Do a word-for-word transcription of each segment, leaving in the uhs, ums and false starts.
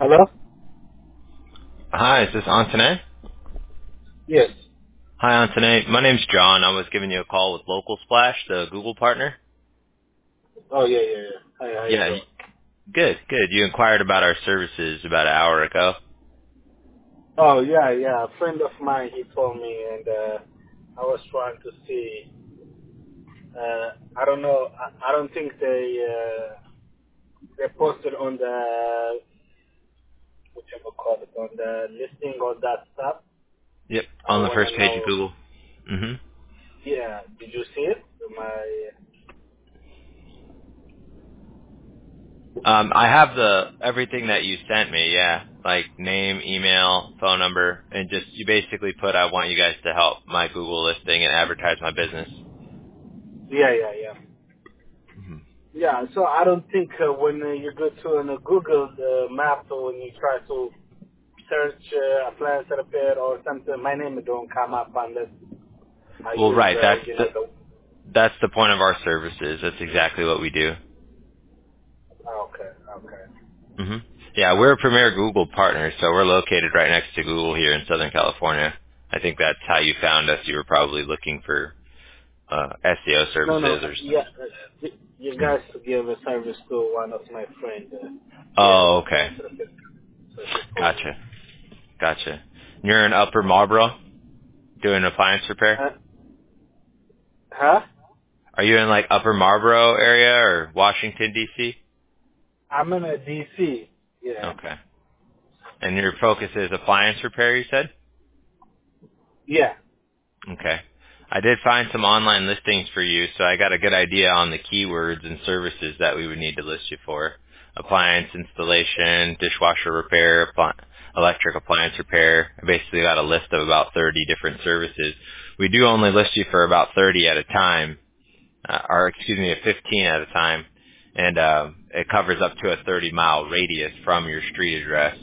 Hello? Hi, is this Antoine? Yes. Hi, Antoine. My name's John. I was giving you a call with Local Splash, the Google partner. Oh, yeah, yeah, yeah. Hi, how you Yeah, y- doing? good, good. You inquired about our services about an hour ago. Oh, yeah, yeah. A friend of mine, he told me, and uh, I was trying to see. Uh, I don't know. I, I don't think they uh, they posted on the whichever call it on the listing all that stuff. Yep, I on the want first to page of know. Google. hmm Yeah, did you see it? My Um, I have the everything that you sent me. Yeah, like name, email, phone number, and just you basically put I want you guys to help my Google listing and advertise my business. yeah, yeah, yeah. hmm Yeah, so I don't think uh, when uh, you go to an, a Google uh, map or when you try to search uh, appliance repair or something, my name don't come up unless I Well, use, right. uh, That's you the know, the. that's the point of our services. That's exactly what we do. Oh, okay, okay. hmm Yeah, we're a premier Google partner, so we're located right next to Google here in Southern California. I think that's how you found us. You were probably looking for uh, S E O No, no, services uh, or yeah, something. uh, y- you guys give a service to one of my friends. Uh, he has Oh, okay. appliance repair, so he told me. Gotcha. Gotcha. You're in Upper Marlboro doing appliance repair? Uh, huh? Are you in like Upper Marlboro area or Washington, D C? I'm in a D C. Yeah, Okay. And your focus is appliance repair, you said? yeah. Okay. I did find some online listings for you, so I got a good idea on the keywords and services that we would need to list you for. Appliance installation, dishwasher repair, appli- electric appliance repair. I basically got a list of about thirty different services. We do only list you for about thirty at a time, uh, or excuse me, fifteen at a time, and uh, it covers up to a thirty mile radius from your street address.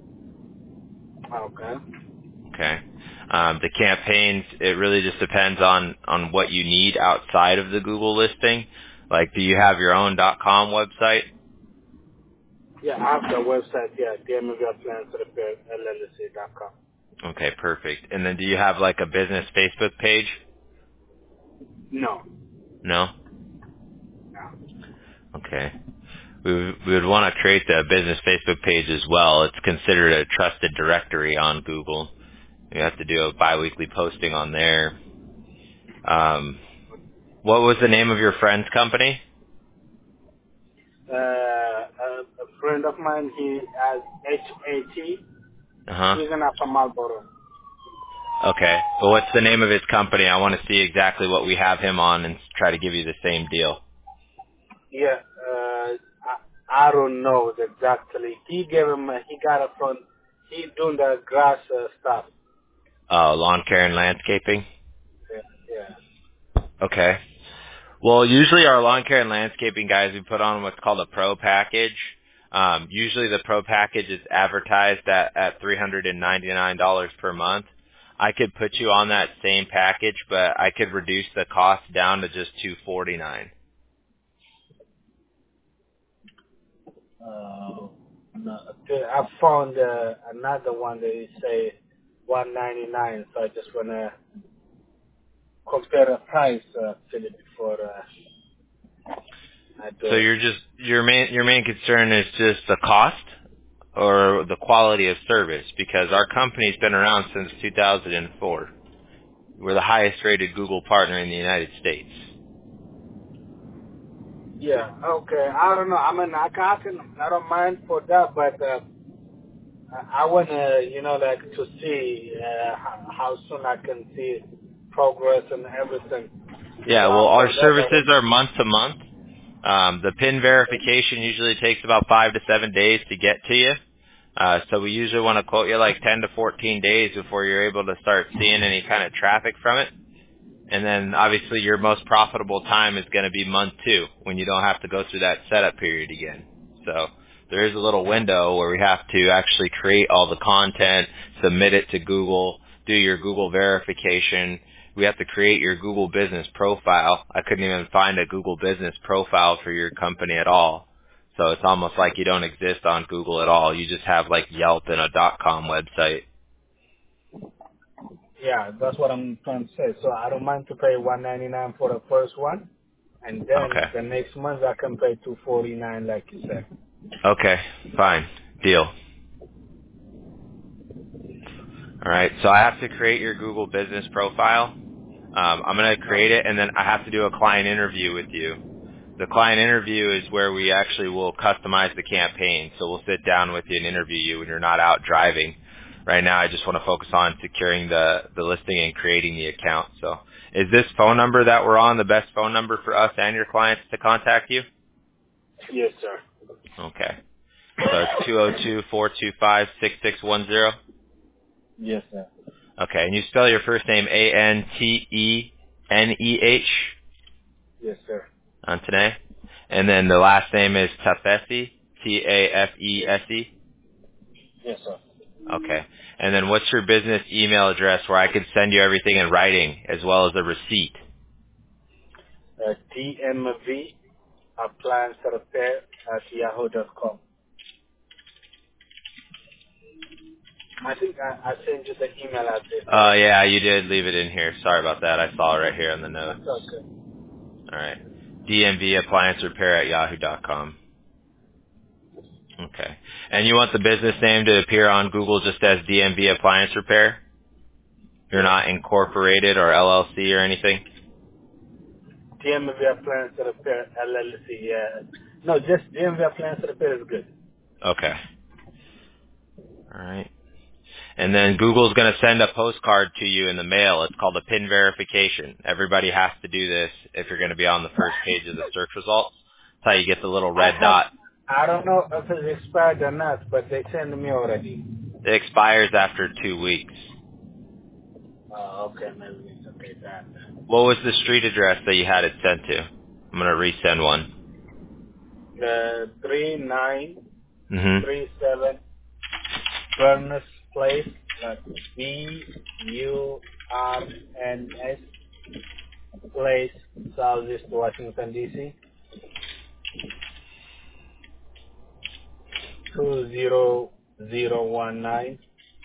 Okay. Okay. Um, the campaigns, it really just depends on, on what you need outside of the Google listing. Like, do you have your own .com website? Yeah, I have the website. Yeah, D M V appliance repair L L C dot com. Okay, perfect. And then do you have like a business Facebook page? No, No? no. Okay. We would, we would want to create the business Facebook page as well. It's considered a trusted directory on Google. You have to do a biweekly posting on there. Um, what was the name of your friend's company? Uh, a, a friend of mine, he has H A T. Uh-huh. He's in Upper Marlboro. Okay. Well, what's the name of his company? I want to see exactly what we have him on and try to give you the same deal. Yeah, uh, I, I don't know exactly. He gave him, uh, he got it from, he doing the grass uh, stuff. Oh, lawn care and landscaping. Yeah, yeah. Okay. Well, usually our lawn care and landscaping guys, we put on what's called a pro package. Um, usually the pro package is advertised at, at three hundred ninety-nine dollars per month. I could put you on that same package, but I could reduce the cost down to just two hundred forty-nine dollars. Uh, no, okay, I found uh, another one that he say one ninety-nine, so I just want to compare the price uh, actually before uh, I So do it. you're just your main your main concern is just the cost or the quality of service, because our company's been around since two thousand four. We're the highest rated Google partner in the United States. Yeah, okay. I don't know. I mean, I can, I can, I don't mind for that, but uh, I, I want to, you know, like to see uh, how, how soon I can see progress and everything. Yeah, So well, after our that, I services want. are month to month. Um, the PIN verification usually takes about five to seven days to get to you. Uh, so we usually want to quote you like ten to fourteen days before you're able to start seeing any kind of traffic from it. And then obviously your most profitable time is going to be month two, when you don't have to go through that setup period again. So there is a little window where we have to actually create all the content, submit it to Google, do your Google verification. We have to create your Google business profile. I couldn't even find a Google business profile for your company at all. So it's almost like you don't exist on Google at all. You just have like Yelp and a .com website. Yeah, that's what I'm trying to say. So I don't mind to pay one ninety-nine for the first one, and then Okay. the next month I can pay two forty-nine, like you said. Okay. Fine. Deal. All right. So I have to create your Google business profile. Um, I'm going to Oh, create it, and then I have to do a client interview with you. The client interview is where we actually will customize the campaign. So we'll sit down with you and interview you when you're not out driving. Right now, I just want to focus on securing the, the listing and creating the account. So is this phone number that we're on the best phone number for us and your clients to contact you? yes, sir. Okay. So it's two oh two, four two five, six six one zero? Yes, sir. Okay. And you spell your first name A N T E N E H? Yes, sir. Antone. And then the last name is Tafesi, T A F E S E. Yes, sir. Okay. And then what's your business email address where I could send you everything in writing as well as a receipt? Uh, D M V appliance repair at yahoo dot com. I think I, I sent you the email address Oh, already. yeah, you did leave it in here. Sorry about that. I saw it right here on the notes. That's okay. All right. D M V appliance repair at yahoo dot com. Okay. And you want the business name to appear on Google just as D M V appliance repair? You're Yes. not incorporated or L L C or anything? D M V appliance repair L L C. Yeah. No, just D M V appliance repair is good. Okay. All right. And then Google's going to send a postcard to you in the mail. It's called a PIN verification. Everybody has to do this if you're going to be on the first page of the search results. That's how you get the little I red have, dot. I don't know if it's expired or not, but they sent me already. It expires after two weeks. Oh, okay, maybe it's okay that. What was the street address that you had it sent to? I'm going to resend one. The three nine Mm-hmm. three seven Furnace Place, that's B U R N S Place, Southeast Washington D C two zero zero one nine.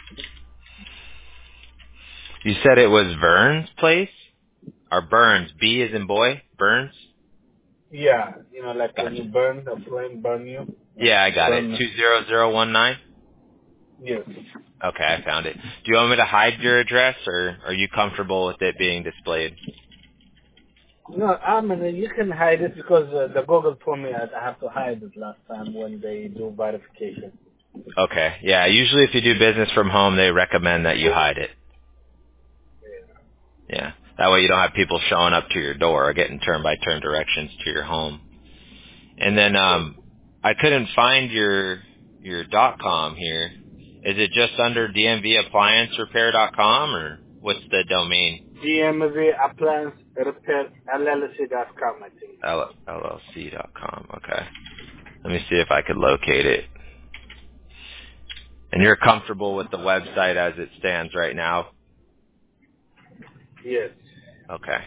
You said it was Vern's place? Or Burns? B as in boy? Burns? Yeah, you know, like when Gotcha. you burn, the flame burn you. Yeah, I got it. Furnace. two zero zero one nine? Yes. Okay, I found it. Do you want me to hide your address, or are you comfortable with it being displayed? No, I mean, you can hide it because uh, the Google told me I I have to hide it last time when they do verification. Okay. Yeah, usually if you do business from home, they recommend that you hide it. Yeah. That way you don't have people showing up to your door or getting turn-by-turn directions to your home. And then um I couldn't find your your .com here. Is it just under d m v appliance repair dot com, or what's the domain? D M V Appliance Repair L L C dot com, I think. L- LLC dot com. Okay. Let me see if I could locate it. And you're comfortable with the website as it stands right now? Yes. Okay.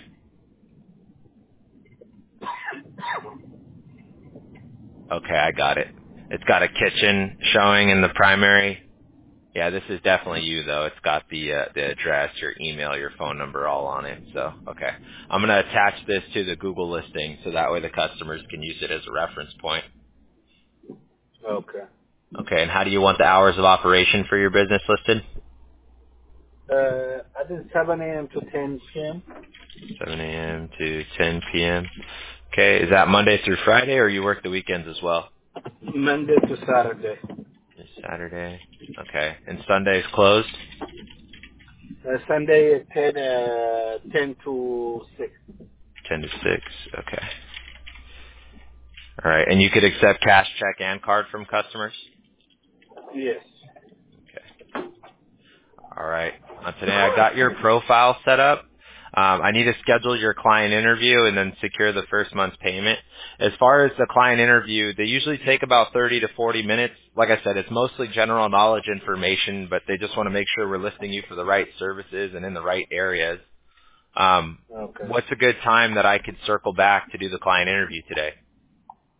Okay, I got it. It's got a kitchen showing in the primary. Yeah, this is definitely you though. It's got the uh, the address, your email, your phone number all on it. So, okay. I'm going to attach this to the Google listing so that way the customers can use it as a reference point. Okay. Okay, and how do you want the hours of operation for your business listed? Uh, I think seven a m to ten p m seven a m to ten p m Okay, is that Monday through Friday, or you work the weekends as well? Monday to Saturday. It's Saturday. Okay, and Sunday's closed? Uh, Sunday at ten, uh, ten to six. ten to six. Okay. All right, and you could accept cash, check, and card from customers? Yes. Okay. All right. Uh, today I got your profile set up. Um, I need to schedule your client interview and then secure the first month's payment. As far as the client interview, they usually take about thirty to forty minutes. Like I said, it's mostly general knowledge information, but they just want to make sure we're listing you for the right services and in the right areas. Um, Okay. what's a good time that I could circle back to do the client interview today?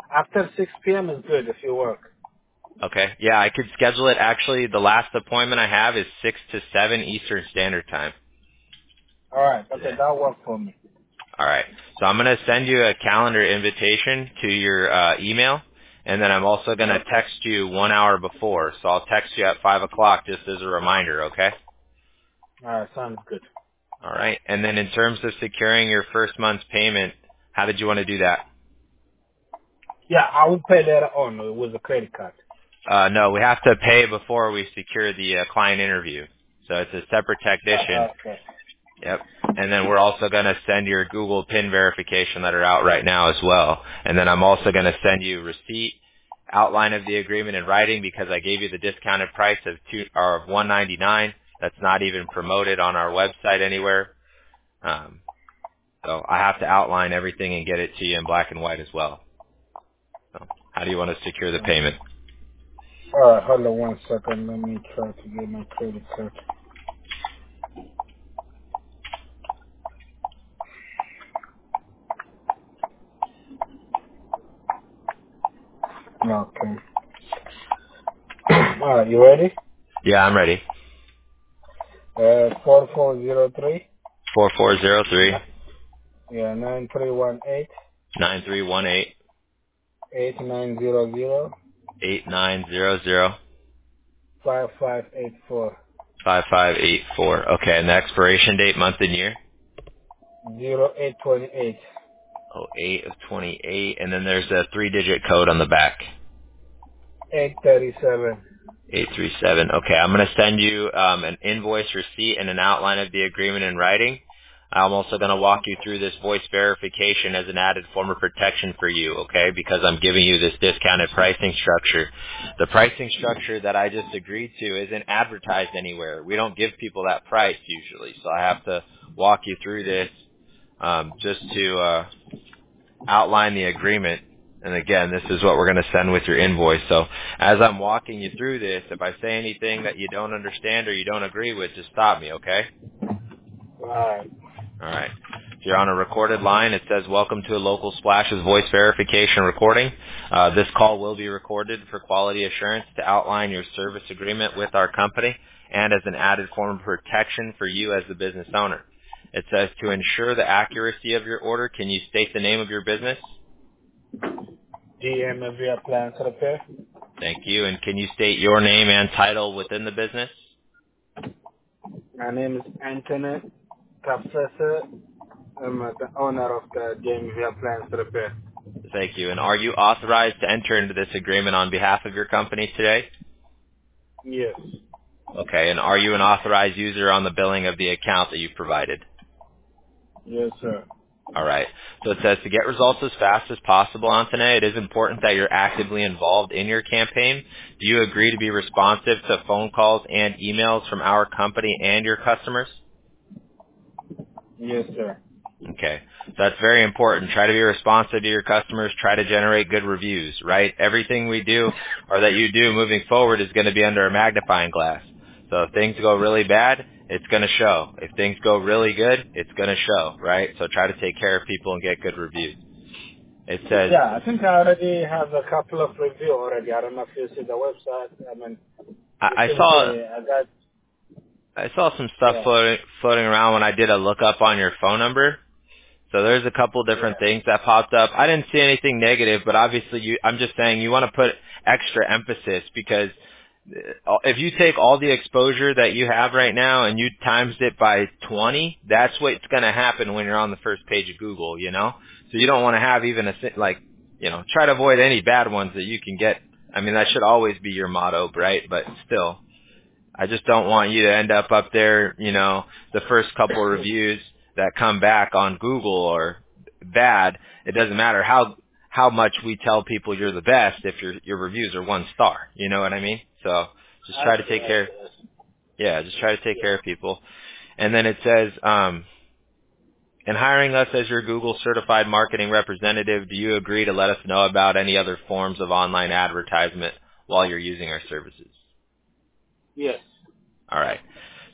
After six p.m. is good if you work. Okay. Yeah, I could schedule it. Actually, the last appointment I have is six to seven Eastern Standard Time All right. Okay, today. that'll work for me. All right. So I'm going to send you a calendar invitation to your uh, email, and then I'm also going to Okay. text you one hour before. So I'll text you at five o'clock just as a reminder, okay? All right, sounds good. All right. And then in terms of securing your first month's payment, how did you want to do that? Yeah, I will pay later on with a credit card. Uh, no, we have to pay before we secure the uh, client interview. So it's a separate technician. Uh, okay. Yep. And then we're also going to send your Google PIN verification letter out right now as well. And then I'm also going to send you receipt, outline of the agreement in writing because I gave you the discounted price of two or of one ninety-nine. That's not even promoted on our website anywhere. Um, so I have to outline everything and get it to you in black and white as well. So how do you want to secure the payment? All right, hold on one second. Let me try to get my credit card. Okay. All right, you ready? Yeah, I'm ready. Uh, four four zero three. Four four zero three Yeah, nine three one eight nine three one eight eight nine zero zero eight nine zero zero five five eight four five five eight four. Okay, and the expiration date, month and year? zero eight twenty eight Oh, eight of twenty-eight, and then there's a three-digit code on the back. eight thirty seven. eight three seven. Okay, I'm going to send you um, an invoice receipt and an outline of the agreement in writing. I'm also going to walk you through this voice verification as an added form of protection for you, okay, because I'm giving you this discounted pricing structure. The pricing structure that I just agreed to isn't advertised anywhere. We don't give people that price usually, so I have to walk you through this um, just to uh, outline the agreement. And again, this is what we're going to send with your invoice. So as I'm walking you through this, if I say anything that you don't understand or you don't agree with, just stop me, okay? All right. All right. If you're on a recorded line, it says, welcome to a Local Splash's voice verification recording. Uh, this call will be recorded for quality assurance to outline your service agreement with our company and as an added form of protection for you as the business owner. It says, to ensure the accuracy of your order, can you state the name of your business? D M V Appliance Repair. Thank you. And can you state your name and title within the business? My name is Anthony Professor. I'm uh, the owner of the D M V Appliance Repair. Thank you. And are you authorized to enter into this agreement on behalf of your company today? Yes. Okay. And are you an authorized user on the billing of the account that you've provided? Yes, sir. All right. So it says to get results as fast as possible, Anthony, it is important that you're actively involved in your campaign. Do you agree to be responsive to phone calls and emails from our company and your customers? Yes, sir. Okay. So that's very important. Try to be responsive to your customers. Try to generate good reviews, right? Everything we do or that you do moving forward is going to be under a magnifying glass. So if things go really bad, it's going to show. If things go really good, it's going to show, right? So try to take care of people and get good reviews. It says, Yeah, I think I already have a couple of reviews already. I don't know if you see the website. I mean, I, it I seems saw, uh, I got, I saw some stuff yeah, floating, floating around when I did a lookup on your phone number. So there's a couple different yeah, things that popped up. I didn't see anything negative, but obviously you, I'm just saying you want to put extra emphasis because uh, if you take all the exposure that you have right now and you times it by twenty, that's what's going to happen when you're on the first page of Google, you know? So you don't want to have even a, thi- like, you know, try to avoid any bad ones that you can get. I mean, that should always be your motto, right? But still. I just don't want you to end up up there, you know, the first couple of reviews that come back on Google or bad. It doesn't matter how how much we tell people you're the best if your your reviews are one star. You know what I mean? So just I try to see, take I care. see. Yeah, just try to take care Yeah. of people. And then it says, um, in hiring us as your Google certified marketing representative, do you agree to let us know about any other forms of online advertisement while you're using our services? Yes. All right.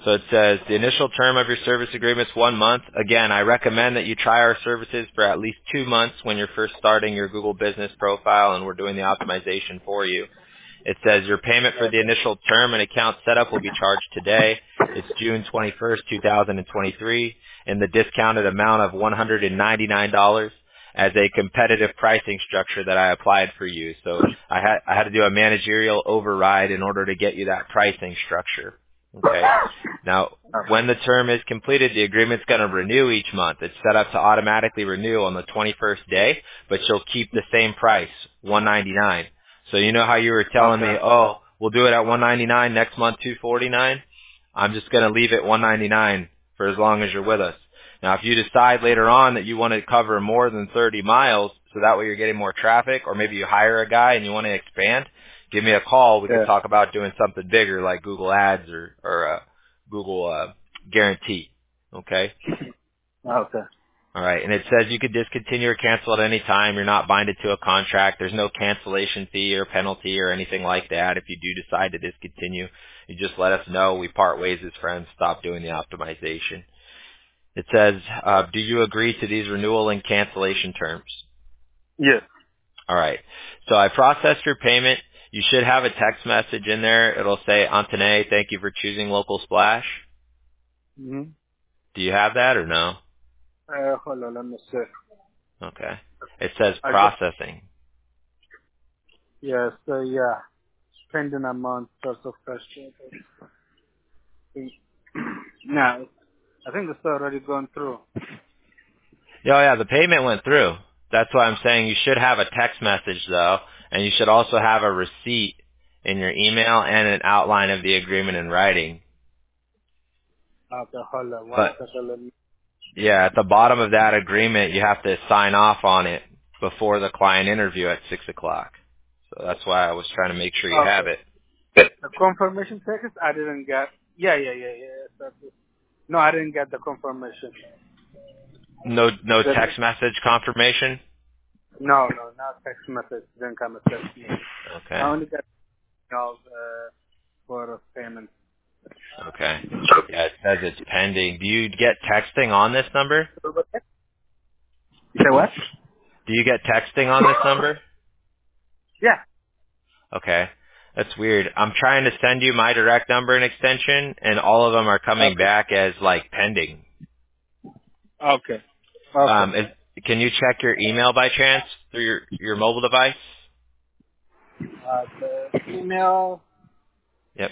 So it says the initial term of your service agreement is one month. Again, I recommend that you try our services for at least two months when you're first starting your Google Business profile and we're doing the optimization for you. It says your payment for the initial term and account setup will be charged today. It's June twenty-first, two thousand twenty-three, in the discounted amount of one hundred ninety-nine dollars as a competitive pricing structure that I applied for you. So I had, I had to do a managerial override in order to get you that pricing structure. Okay. Now, when the term is completed, the agreement's going to renew each month. It's set up to automatically renew on the twenty-first day, but you'll keep the same price, one hundred ninety-nine dollars. So you know how you were telling Okay. me, oh, we'll do it at one hundred ninety-nine dollars, next month two hundred forty-nine dollars? I'm just going to leave it one hundred ninety-nine dollars for as long as you're with us. Now, if you decide later on that you want to cover more than thirty miles, so that way you're getting more traffic, or maybe you hire a guy and you want to expand, give me a call. We Yeah. can talk about doing something bigger like Google Ads or, or uh, Google uh, Guarantee. Okay? Okay. All right. And it says you could discontinue or cancel at any time. You're not binded to a contract. There's no cancellation fee or penalty or anything like that. If you do decide to discontinue, you just let us know. We part ways as friends, stop doing the optimization. It says, uh, do you agree to these renewal and cancellation terms? Yes. All right. So I processed your payment. You should have a text message in there. It'll say, Antone, thank you for choosing Local Splash. Mm-hmm. Do you have that or no? Uh, hold on, let me see. Okay. It says I just, processing. yes, uh, yeah. Pending amount, source of cash. No, I think it's already gone through. Oh, yeah, the payment went through. That's why I'm saying you should have a text message, though, and you should also have a receipt in your email and an outline of the agreement in writing. Okay, hold on, one But, second, let me. yeah, at the bottom of that agreement, you have to sign off on it before the client interview at six o'clock. So that's why I was trying to make sure you have Okay. it. The confirmation text, I didn't get. Yeah, yeah, yeah, yeah. That's it. No, I didn't get the confirmation. No, no The, text message confirmation? no, no, not text message. Didn't come a text message. I Okay. only got emails uh, for payment. Okay. Yeah, it says it's pending. Do you get texting on this number? You say what? Do you get texting on this number? Yeah. Okay. That's weird. I'm trying to send you my direct number and extension, and all of them are coming Okay. back as, like, pending. Okay. Okay. Um, is, can you check your email by chance through your, your mobile device? Uh, the email. Yep.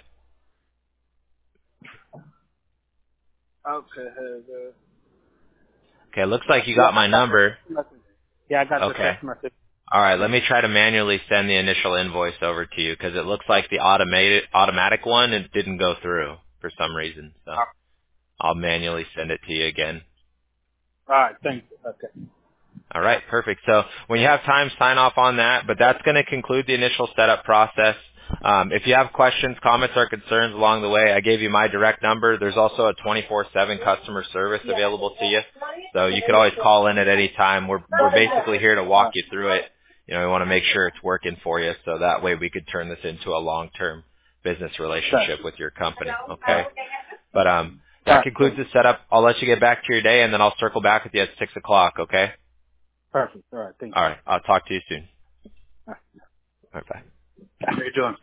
Okay. uh, The, Okay, looks like you yeah, got I my got the number. text message. Yeah, I got the Okay. text message. All right, let me try to manually send the initial invoice over to you because it looks like the automated automatic one it didn't go through for some reason. So Uh, I'll manually send it to you again. all right. Thank you. Okay. All right, perfect. So when you have time, sign off on that. But that's going to conclude the initial setup process. Um, if you have questions, comments, or concerns along the way, I gave you my direct number. There's also a twenty-four seven customer service available to you, so you could always call in at any time. We're we're basically here to walk you through it. You know, we want to make sure it's working for you, so that way we could turn this into a long-term business relationship with your company. Okay, but um, All that right. concludes the setup. I'll let you get back to your day, and then I'll circle back with you at six o'clock. Okay. Perfect. All right. Thank All right. I'll talk to you soon. you. All right. Bye. How you doing?